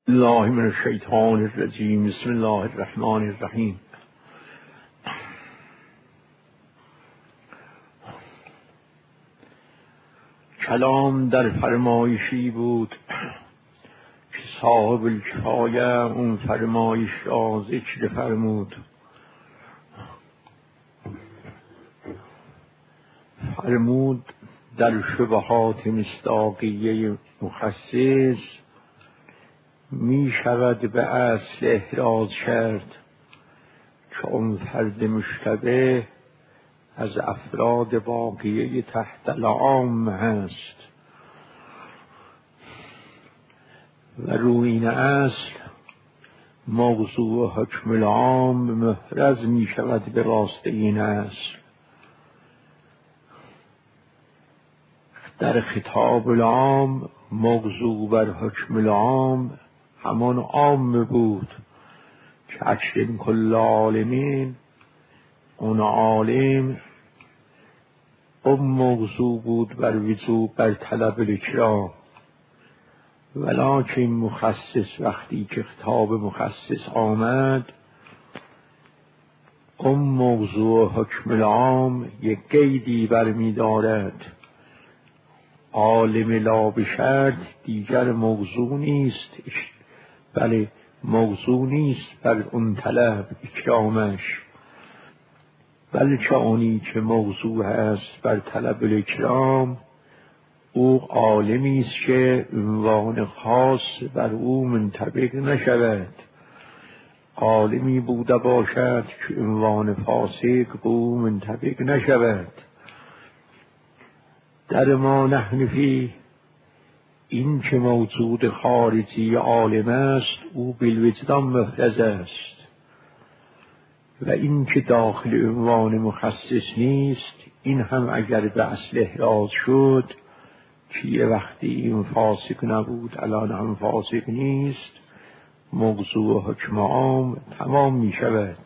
الله من الشیطان الرجیم. بسم الله الرحمن الرحیم. کلام در فرمایشی بود که صاحب الکفایه اون فرمایش را ذکر فرمود. فرمود در شبهات مصداقیه مخصص می شود به اصل احراز کرد که اون فرد مشتبه از افراد باقیه تحت العام هست و روی این اصل موضوع حکم العام محرز می شود به واسطه این اصل. در خطاب العام موضوع بر حکم العام همان عام بود که اکرم کل عالمین، اون عالم اون موضوع بود بر وجوب بر طلب الاکرام، ولکن مخصص وقتی که خطاب مخصص آمد اون موضوع حکم العام یک قیدی برمی دارد. عالم لا بشرط دیگر موضوع نیست، بله موضوع نیست بر اون طلب اکرامش، بلکه اونی که موضوع هست بر طلب الاکرام او عالمی است که عنوان خاص بر او منطبق نشود. عالمی بوده باشد که عنوان فاسق به او منطبق نشود. در ما نحن فی این که موجود خارجی عالم است او بالوجدان محرز است، و این که داخل عنوان مخصص نیست این هم اگر به اصل احراز شد که یه وقتی این فاسق نبود الان هم فاسق نیست، موضوع حکم عام تمام می شود.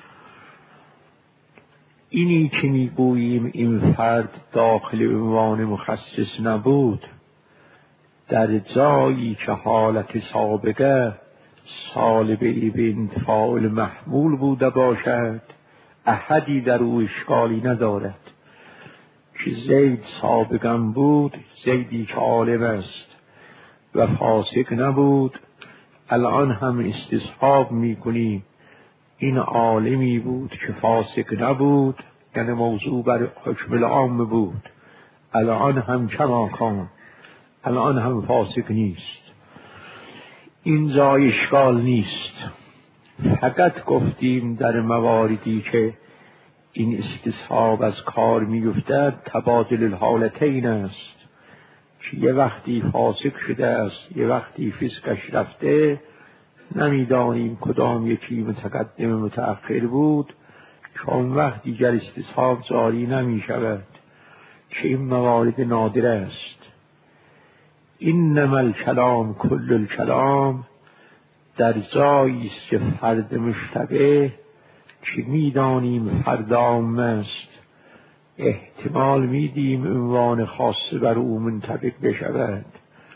اینی که می گوییم این فرد داخل عنوان مخصص نبود، در جایی که حالت سابقه سالبه به انتفاع محمول بوده باشد احدی در او اشکالی ندارد که زید سابقا بود، زیدی که عالم است و فاسق نبود، الان هم استصحاب می کنیم این عالمی بود که فاسق نبود، یعنی موضوع بر حکم العام بود، الان هم کما کان، الان هم فاسق نیست. اینجا اشکال نیست، فقط گفتیم در مواردی که این استصحاب از کار می‌افتد تبادل الحالتین است که یه وقتی فاسق شده است یه وقتی فسقش رفته، نمیدانیم کدام یکی متقدم متأخر بود، چون وقت دیگر استصحاب جاری نمی شود که این موارد نادر است. اینما الکلام کل الکلام در جایی است که فرد مشتبه که میدانیم فرد عام است احتمال میدیم عنوان خاص بر او منطبق بشود.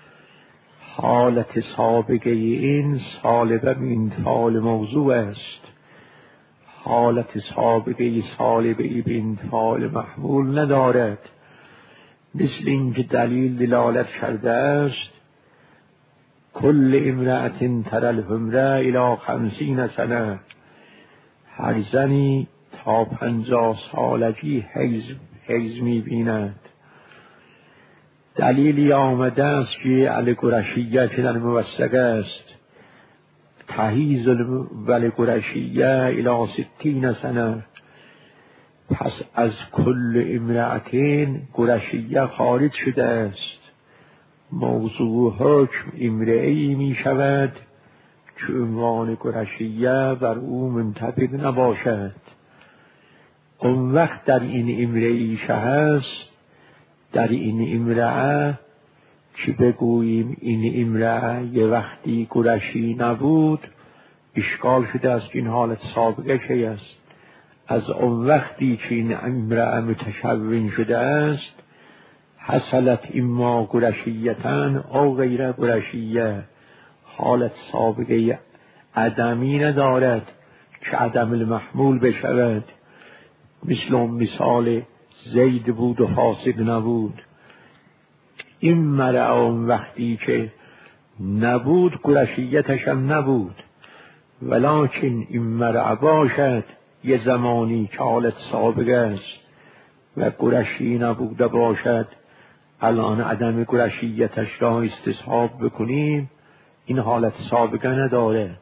حالت سابقه این سالبه انتفال موضوع است، حالت سابقه سالبه به انتفال محمول ندارد، مثل اینکه دلیل دلالت کرده است کل امرأة تری الحمر الی 50 سنه، هر زنی تا 50 سالگی حیض می‌بیند. دلیلی آمده است که القرشیه که در موثق است تحیز القرشیه الی 60 سنه، پس از کل امرأتین قرشیه خارج شده است، موضوع حکم امرئی می شود که عنوان قرشیه بر او منطبق نباشد. اون وقت در این امرئیشه هست، در این امرأه که بگوییم این امرأه یه وقتی قرشی نبود، اشکال شده است این حالت سابقه چه است. از اون وقتی که این امرأه متشون شده است حصلت اما قرشیتن او غیر قرشیه، حالت سابقه عدمی ندارد که عدم المحمول بشود، مثل اون مثال زید بود و فاسد نبود. این مرعه اون وقتی که نبود قرشیتش هم نبود، ولکن این مرعه باشد یه زمانی که حالت سابقه است و قرشی نبوده باشد، الان عدم قرشیتش را استصحاب بکنیم، این حالت سابقه ندارد.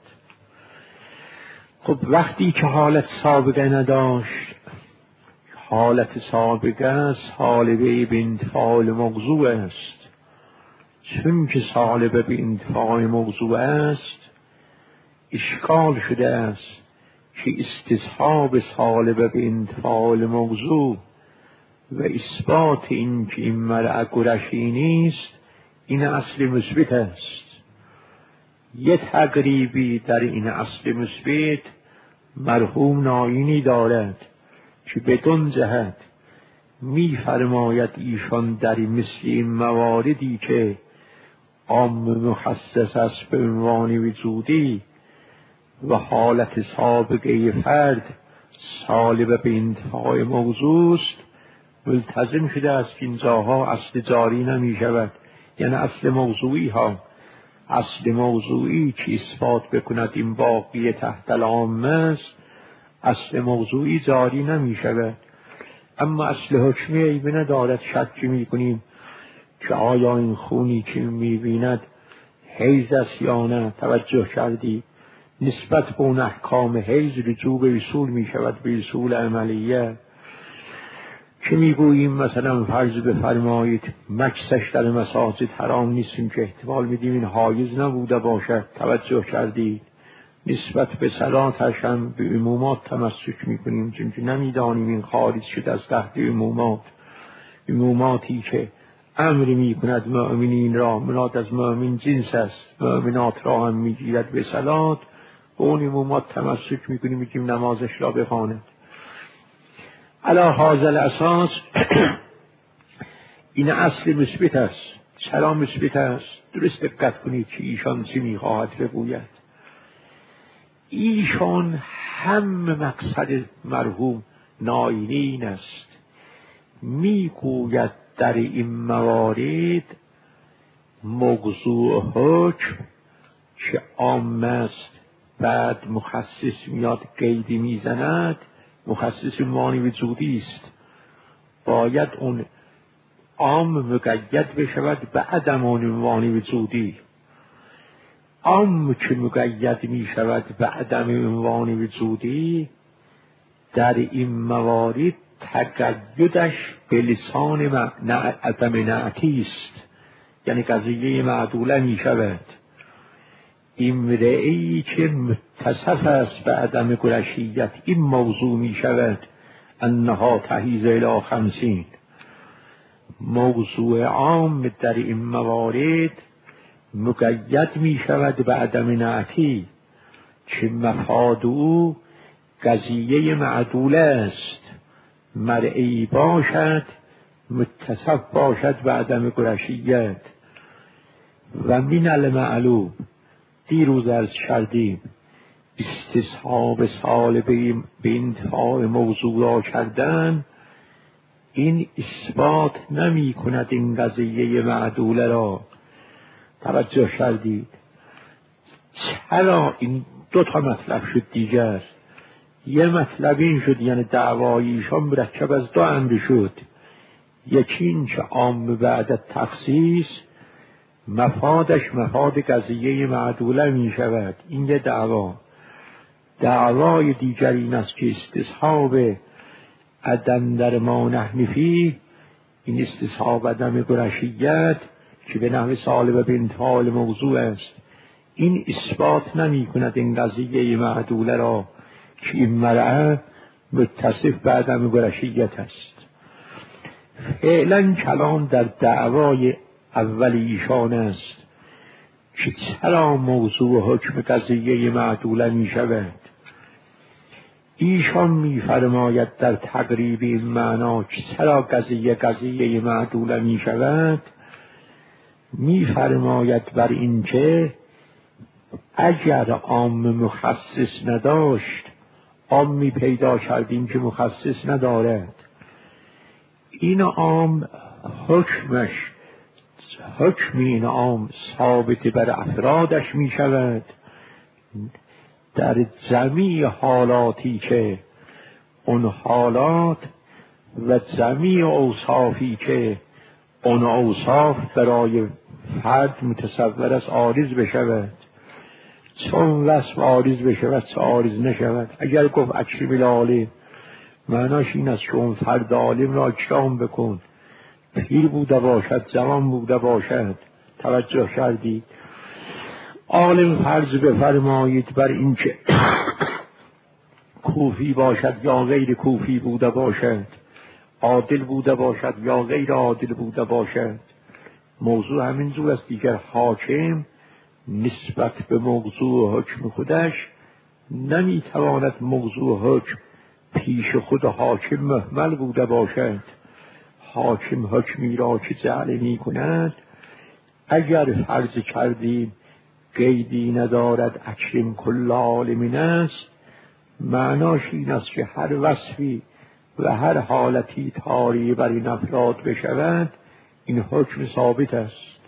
خب وقتی که حالت سابقه نداشت، حالت سابقه سالبه به انتفاع موضوع است. چون که سالبه به انتفاع موضوع است، اشکال شده است که استصحاب سالبه به انتفاع موضوع و اثبات این که این مرعه قرشی نیست، این اصل مثبت است. یه تقریبی در این اصل مثبت مرحوم ناینی دارد که بدون جهت می فرماید ایشان در مثل این مواردی که عام مخصص است به عنوان وجودی و حالت سابقه فرد سالب به انتفاع موضوع است، ملتزم شده است که اینجاها اصل جاری نمی شود، یعنی اصل موضوعی ها، اصل موضوعی که اثبات بکند این باقی تحت العام است، اصل موضوعی جاری نمی شود. اما اصل حکمی عیبی ندارد. شک می کنیم که آیا این خونی که می بیند حیض است یا نه. توجه کردی نسبت به اون احکام حیض رجوع به اصول می شود، به اصول عملیه که می گوییم مثلا فرض بفرمایید مکسش در مساجد حرام نیستیم که احتمال میدیم این حایض نبوده باشد. توجه کردی نسبت به صلاتش هم به عمومات تمسک میکنیم، چون که نمیدانیم این خارج شده از تحت عموماتی که امری میکند مؤمنین را، مراد از مؤمن جنس است، مؤمنات را هم میگیرد به صلات، به اون عمومات تمسک میکنیم، میگیم نمازش را بخواند. علی هذا الاساس این اصل مثبت است. چرا مثبت است؟ درست دقت کنید که ایشان چی میخواهد بگوید. ایشان هم مقصد مرحوم ناینی این است، میگوید در این موارد موضوع حکم که عام است، بعد مخصص میاد قیدی میزند، مخصص معنی وجودی است، باید اون عام مقید بشود به عدم عنوان وجودی. عام که مقید می شود به عدم عنوان وجودی، در این موارد تقیدش به لسان عدم نعتی است، یعنی قضیه معدوله می شود. امرئی که متصف است به عدم قرشیت، این موضوع می شود انها تحیز الی 50. موضوع عام در این موارد مقید می شود به عدم نعتی که مفاد او قضیه معدوله است، مرئی باشد، متصف باشد به عدم قرشیت. و من المعلوم دیروز عرض کردیم استصحاب سالبه به انتفاع موضوع را کردن، این اثبات نمی کند این قضیه معدوله را. توجه کردید چرا این دو تا مطلب شد دیگر؟ یه مطلب این شد یعنی دعواییشان مرکب از دو امر شد. یکی این که عام بعد تخصیص مفادش مفاد قضیه معدوله می شود، این یه دعوا. دعوای دیگر این است که استصحاب عدم در ما نحنفی، این استصحاب عدم قرشیت که به نحو سالبه به انتفاع موضوع است، این اثبات نمی کند این قضیه معدوله را که این مرعه متصف به عدم قرشیت است. فعلا کلام در دعوای اول ایشان است که چرا موضوع حکم قضیه معدوله می شود. ایشان می فرماید در تقریب این معنا که چرا قضیه معدوله می شود، می فرماید بر این که اگر عام مخصص نداشت، عامی پیدا کردیم که مخصص ندارد. این عام حکم این عام ثابت بر افرادش می شود در جمیع حالاتی که اون حالات و جمیع اوصافی که اون اوصاف برای فرد متصور است عارض بشود. چون وصف عارض بشود چه عارض نشود. اگر گفت اکرم العالم، معناش این است که اون فرد عالم را اکرام بکن، پیر بوده باشد جوان بوده باشد. توجه کردید؟ عالم فرض بفرمایید بر این که کوفی باشد یا غیر کوفی بوده باشد، عادل بوده باشد یا غیر عادل بوده باشد. موضوع همین جور است. دیگر حاکم نسبت به موضوع حکم خودش نمیتواند موضوع حکم پیش خود حاکم مهمل بوده باشد. حاکم حکمی را که جعل می کند، اگر فرض کردیم قیدی ندارد اکرم کل عالمین است، معناش این است که هر وصفی و هر حالتی طاری بر این افراد بشود، این حکم ثابت است.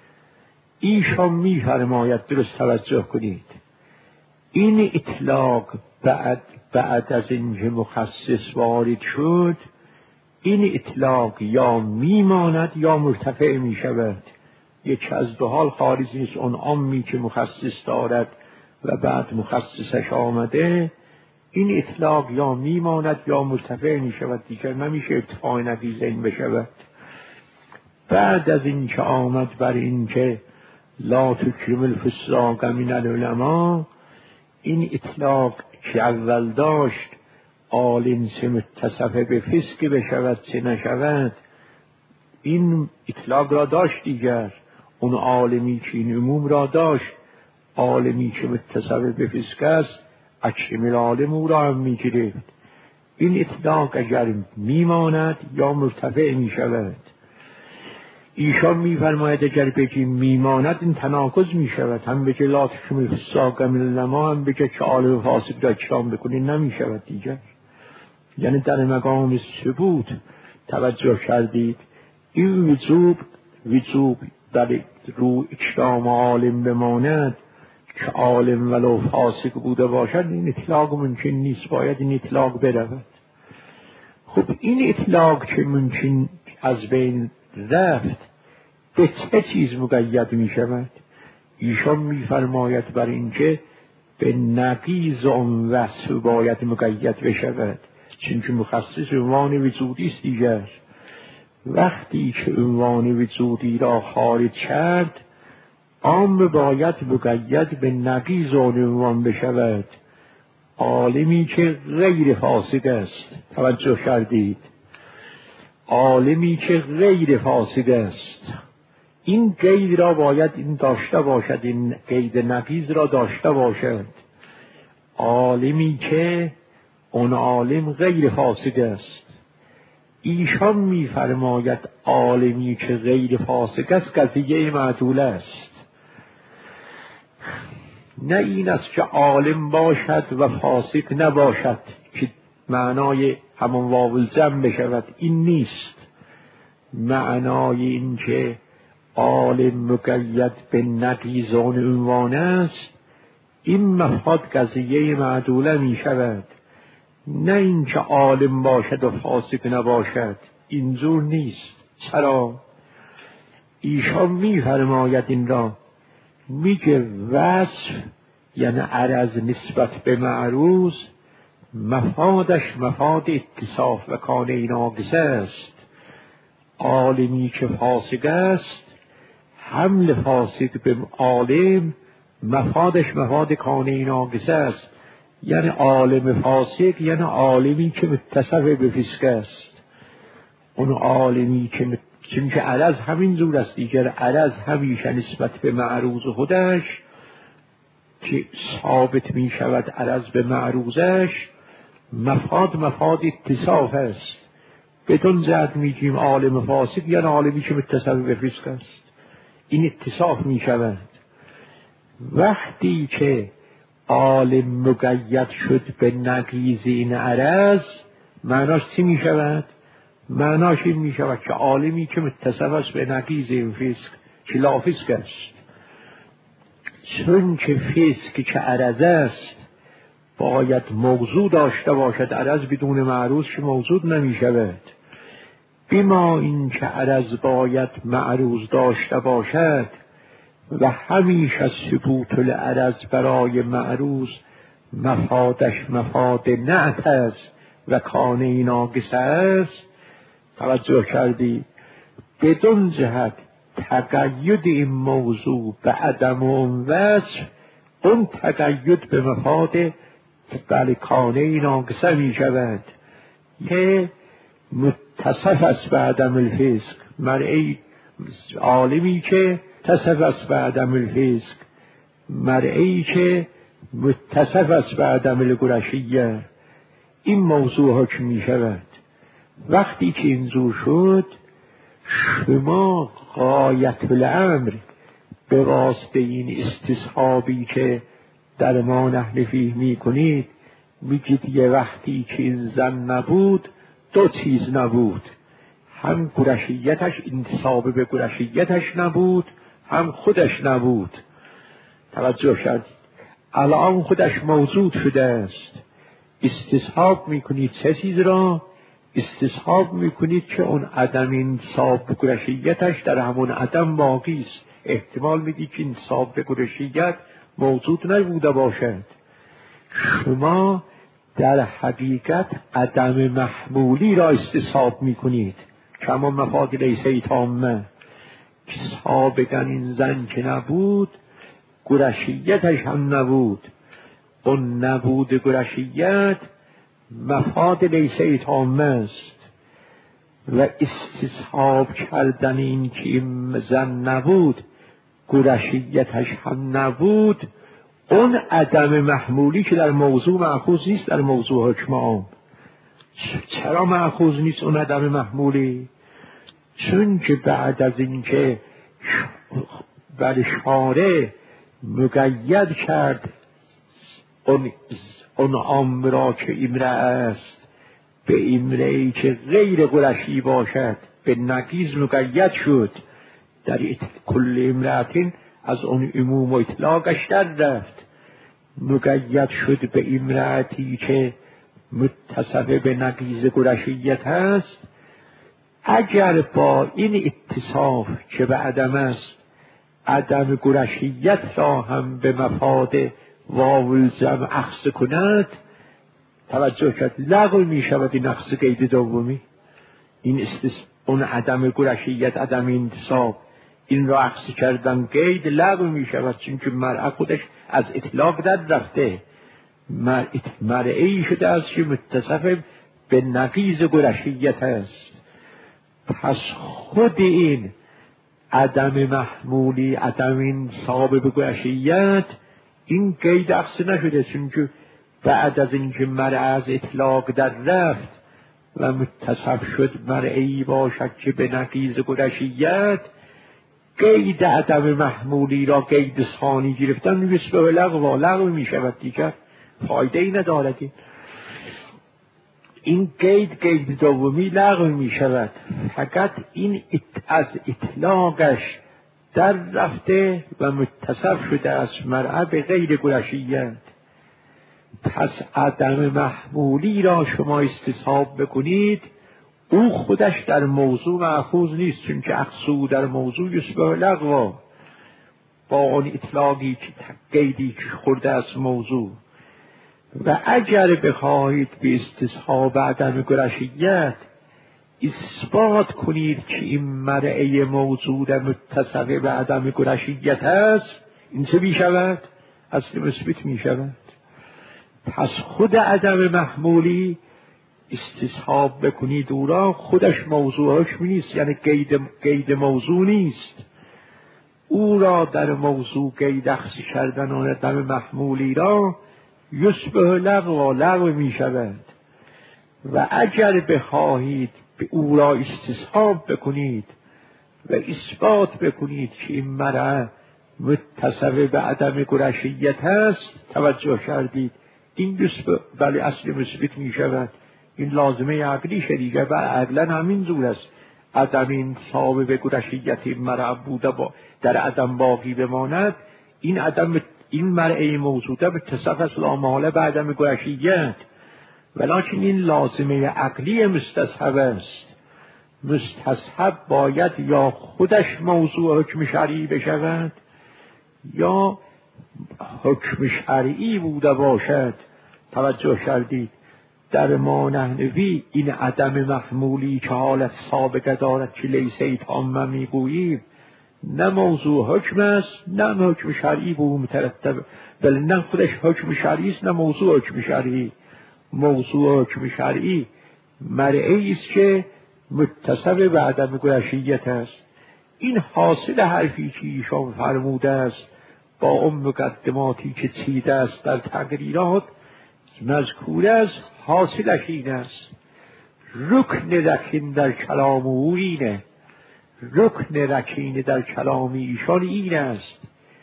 ایشان می فرماید، درست توجه کنید، این اطلاق بعد از اینکه مخصص وارد شد، این اطلاق یا میماند یا مرتفع می شود. یک از دو حال خارج نیست. اون عامی که مخصص دارد و بعد مخصصش آمده، این اطلاق یا میماند یا مرتفع می شود. دیگر نمیشه ارتفاع نقیضین بشود. بعد از این که آمد بر این که لا تکرم الفساق من العلماء، این اطلاق که اول داشت عالم چه متصف به فسق بشود چه نشود، این اطلاق را داشت. دیگر اون عالمی که این عموم را داشت، عالمی که متصف به فسق است، اکرم العالم او را هم می گرفت. این اطلاق اگر میماند یا مرتفع می شود. ایشان می فرماید اگر بگیم میماند، این تناقض می شود. هم بگه لا تکرم الفساق من العلماء، هم بگه که عالم فاسق را اکرام بکنین، نمی شود دیگر. یعنی در مقام ثبوت توجه کردید. این وجوب در رو اکرام عالم بماند که عالم ولو فاسق بوده باشد، این اطلاق ممکن نیست. باید این اطلاق برود. خب این اطلاق که ممکن از بین رفت، به چه چیز مقید می شود؟ ایشان می فرماید بر اینکه به نقیض اون وصف باید مقید بشود. چون مخصص عنوان وجودی است. دیگر وقتی که عنوان وجودی را خارج کرد، عام باید مقید به نقیض اون عنوان بشود. عالمی که غیر فاسق است. توجه کردید؟ عالمی که غیر فاسق است، این قید را باید این داشته باشد، این قید نقیض را داشته باشد. عالمی که اون عالم غیر فاسق است. ایشان می فرماید عالمی که غیر فاسق است قضیه معدول است. نه این است که عالم باشد و فاسق نباشد که معنای همون واو الجمع بشود. این نیست. معنای این که عالم مقید به نقیض آن عنوان است، این مفاد قضیه معدوله می شود. نه این که عالم باشد و فاسق نباشد. اینجور نیست. چرا؟ ایشان می فرماید این را، میگه وصف یعنی عرض نسبت به معروض، مفادش مفاد اتصاف و کانه ناقصه است. عالمی که فاسق است، حمل فاسق به عالم مفادش مفاد کانه ناقصه است. یعنی عالم فاسق یعنی عالمی که متصف به فسق است. اون عالمی که چون که عرض همین زور است. دیگر عرض همیشه نسبت به معروض خودش که ثابت می شود عرض به معروضش، مفاد اتصاف است. بدون جهت می گیم عالم فاسق یعنی عالمی که متصف به فسق است. این اتصاف می شود. وقتی که عالم مقید شد به نقیض این عرض، معناش چی می شود؟ معناش این می شود که عالمی که متصف است به نقیض این فسق که لا فسق است، چون که فسق که عرض است باید موضوع داشته باشد، عرض بدون معروض که موضوع نمی شود. بما این که عرض باید معروض داشته باشد و همیشه ثبوت العرض برای معروض مفادش مفاد نعت است و کانه ناقص است. توجه کردی؟ بدون جهت تقید این موضوع به عدم اون وصف، اون تقید به مفاد بله کانه ناقصه می شود که متصف است به عدم الفسق. مرئی عالمی که متصف است به عدم الفسق، مرئی که متصف است به عدم القرشیه، این موضوع حکم می شود. وقتی که اینجور شد، شما غایت الامر به واسطه این استصحابی که در ما نحن فیه می کنید، میگید یه وقتی که این زن نبود دو چیز نبود، هم قرشیتش انتصاب به قرشیتش نبود، هم خودش نبود. توجه شد؟ الان خودش موجود شده است. استصحاب میکنید چه چیز را؟ استصحاب میکنید که اون عدم انتصاب به قرشیتش در همون عدم باقی است. احتمال میدید که انتصاب به قرشیت موجود نبوده باشد. شما در حقیقت عدم محمولی را استصحاب میکنید، کما مفاد لیسه تامه، که سابقا این زن که نبود قرشیتش هم نبود. اون نبود قرشیت مفاد لیسه تامه است و استصحاب کردن این که این زن نبود قرشیتش هم نبود، اون عدم محمولی که در موضوع مأخوذ نیست در موضوع حکم عام. چرا مأخوذ نیست اون عدم محمولی؟ چون که بعد از اینکه بر شارع مقید کرد اون امر را که امرأه است به امرأه‌ای که غیر قرشی باشد به نقیض مقید شد، در کل امرأتین از اون عموم و اطلاقش در رفت، مقید شد به امرأتی که متصف به نقیض قرشیت هست. اگر با این اتصاف که به عدم است عدم قرشیت را هم به مفاد واو الجمع اخذ کند، توجه کرد، لغو می شود این اخذ قید دومی. این اون عدم قرشیت عدم انتصاب این را اخذ کردن قید لغو می شود، چون که مرء خودش از اطلاق در رفته، مرئی شده است که متصف به نقیض قرشیت است. پس خود این عدم محمولی عدم انتصاب به قرشیت این قید اخذ نشده، چون که بعد از اینکه مرء از اطلاق در رفت و متصف شد مرئی باشد که به نقیض قرشیت، قید عدم محمولی را قید ثانی گرفتن مثل لغو می شود، دیگر فایده ای ندارد. این قید دومی لغو می شود، فقط این از اطلاقش در رفته و متصف شده از مرء به غیر قرشیت. پس عدم محمولی را شما استصحاب بکنید، او خودش در موضوع مأخوذ نیست، چون که اخذو در موضوع یشبه لغو، با اون اطلاقی که قیدی که خورده از موضوع. و اگر بخواهید به استصحاب عدم قرشیت اثبات کنید که این مرعه موجود متصف به عدم قرشیت است، این چه می شود؟ اصل مثبت می شود. پس خود عدم محمولی استصحاب بکنید او را، خودش موضوع حکم نیست، یعنی قید موضوع نیست. او را در موضوع قید اخذ کردن و عدم محمولی را یشبه لغو می شود. و اگر بخواهید به او را استصحاب بکنید و اثبات بکنید که این مرء متصف به عدم گرشیت هست، توجه کردید این بله اصل مثبت می شود. این لازمه عقلی شدیده و عقلا همین زور است. عدم انصاب به گرشیت مرع بوده در عدم باقی بماند، این عدم این مرعه موجوده به تصف است لامحاله به عدم گرشیت، ولکن این لازمه عقلی مستصحب است. مستصحب باید یا خودش موضوع حکم شرعی بشود یا حکم شرعی بوده باشد. توجه کردید در ما نحنوی این عدم محمولی که حالت سابقه دارد که لیسه تامه میگوییم، نه موضوع حکم است نه حکم شرعی به او مترتب، بل نه خودش حکم شرعی است نه موضوع حکم شرعی. موضوع حکم شرعی مرعی است که متصف به عدم گرشیت است. این حاصل حرفی که ایشان فرموده است با اون مقدماتی که چیده است در تقریرات مذکور است، حاصلش این است. رکن رکین در کلام او اینه، رکن رکین در کلام ایشان این است.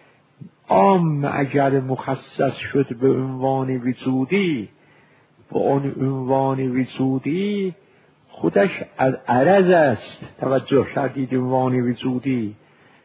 عام اگر مخصص شد به عنوان وجودی، به اون عنوان وجودی خودش از عرض است. توجه کردید عنوان وجودی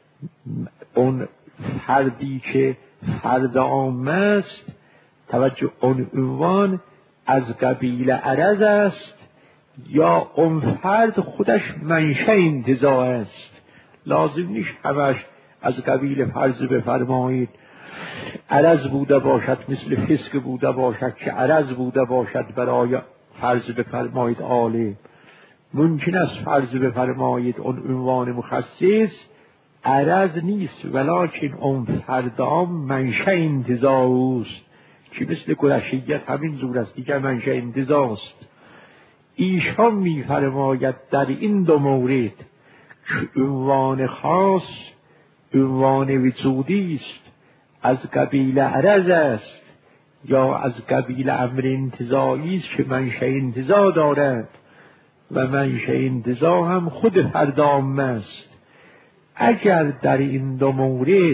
اون فردی که فرد عام است، توجه اون عنوان از قبیل عرض است یا اون فرد خودش منشأ انتزاع است. لازم نیست همش از قبیل فرض بفرمایید عرض بوده باشد، مثل فسق بوده باشد که عرض بوده باشد برای فرض بفرمایید عالم. ممکن است فرض بفرمایید اون عنوان مخصص عرض نیست، ولکن اون فردام منشأ انتزاع است که مثل گرشیت همین زور است دیگر منشأ انتزاع است. ایشان می‌فرماید در این دو مورد که عنوان خاص عنوان وجودی است، از قبیل عرض است یا از قبیل امر انتزاعی است که منشأ انتزاع دارد و منشأ انتزاع هم خود فرد عام است. اگر در این دو مورد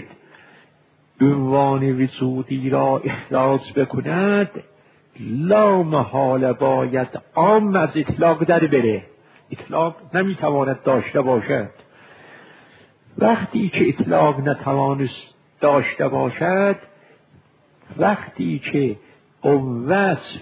عنوان وجودی را اخراج بکند، لا محال باید عام از اطلاق در بره. اطلاق نمیتواند داشته باشد. وقتی که اطلاق نتوانست داشته باشد، وقتی که اون وصف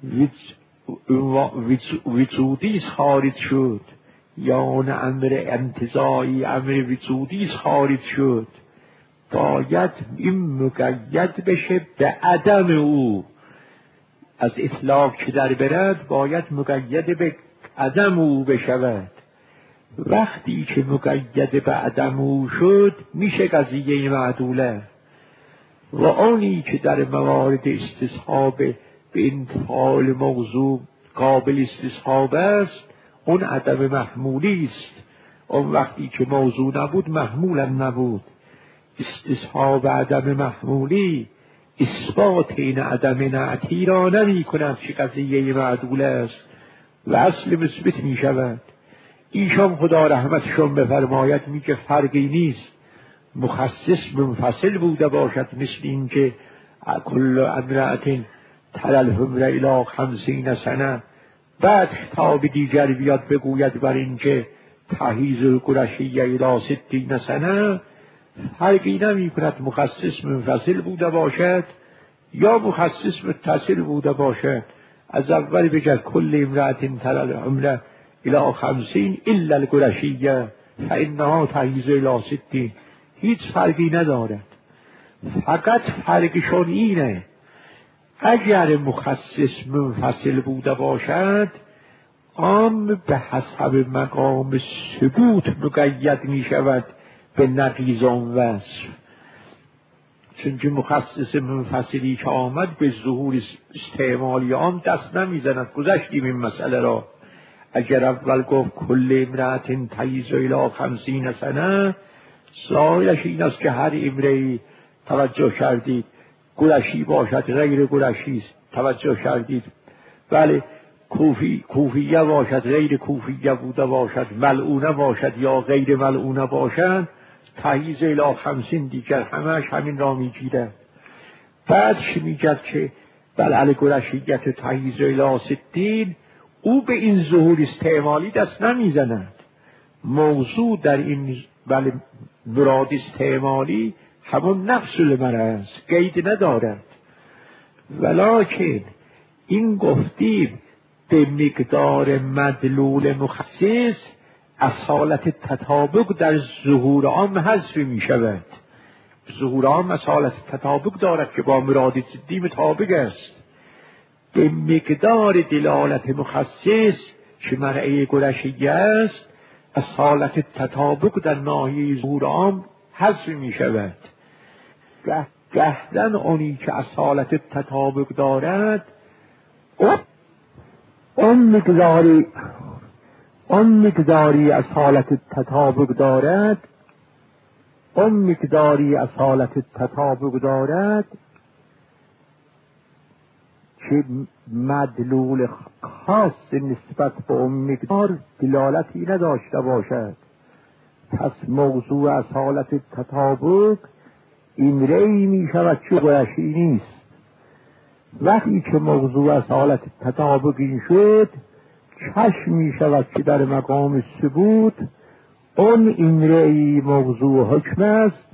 وجودی خارج شد یا اون امر انتزاعی امر وجودی خارج شد، باید این مقید بشه به عدم او. از اطلاق که در برد باید مقید به عدم او بشود. وقتی که مقید به عدم او شد میشه قضیه معدوله. و آنی که در موارد استصحاب به انتقال موضوع قابل استصحاب است، اون عدم محمولی است. اون وقتی که موضوع نبود محمولا نبود. استصحاب عدم محمولی اثبات این عدم نعتی را نمی کند که قضیه معدول است و اصل مثبت می شود. ایشان خدا رحمتشون بفرماید میگه فرقی نیست مخصص منفصل بوده باشد، مثل این که کل امرأت تر الحمر الی 50 سنه، بعد خطاب دیگر بیاد بگوید بر این که تحیز القرشیه الی 60 سنه. فرقی نمی کند مخصص منفصل بوده باشد یا مخصص متصل بوده باشد. از اول بگه کل امرأت تر الحمر الی 50 الا القرشیه فانها تحیز الی 60. هیچ فرقی ندارد. فقط فرقشون اینه اگر مخصص منفصل بوده باشد عام به حسب مقام ثبوت مقید می شود به نقیض آن وصف. چون که مخصص منفصلی که آمد به ظهور استعمالی آن دست نمی زند. گذشتیم این مسئله را. اگر اول گفت کل امرأت تحیز الی 50 سنه، ظاهرش این است که هر امرئی توجه کردید قرشی باشد غیر قرشی است. توجه کردید بله کوفیه باشد غیر کوفیه بوده باشد، ملعونه باشد یا غیر ملعونه باشد، تحییز الی 50 دیگر همش همین را میگیرد. بعدش میگد که بل الگرشیت تحییز الی 60 او به این ظهور استعمالی دست نمیزند. موضوع در این بل مراد استعمالی همون نفس المرض قید ندارد، ولکن این گفتیم به مقدار مدلول مخصص از حالت تطابق در ظهور عام حذف می شود. ظهور عام از حالت تطابق دارد که با مراد ضدی مطابق است. به مقدار دلالت مخصص که مرعی گرشیه است از حالت تطابق در ناحیه ظهور عام حذف می شود. گهدن اونی که از حالت تطابق دارد اون مقداری از حالت تطابق دارد، اون مقداری از حالت تطابق دارد که مدلول خاص نسبت به اون مقدار دلالتی نداشته باشد. پس موضوع از حالت تطابق این ری می شود که گرشی نیست. وقتی که موضوع از حالت تطابق این شد، چشم می شود که در مقام ثبوت اون این ری موضوع حکم است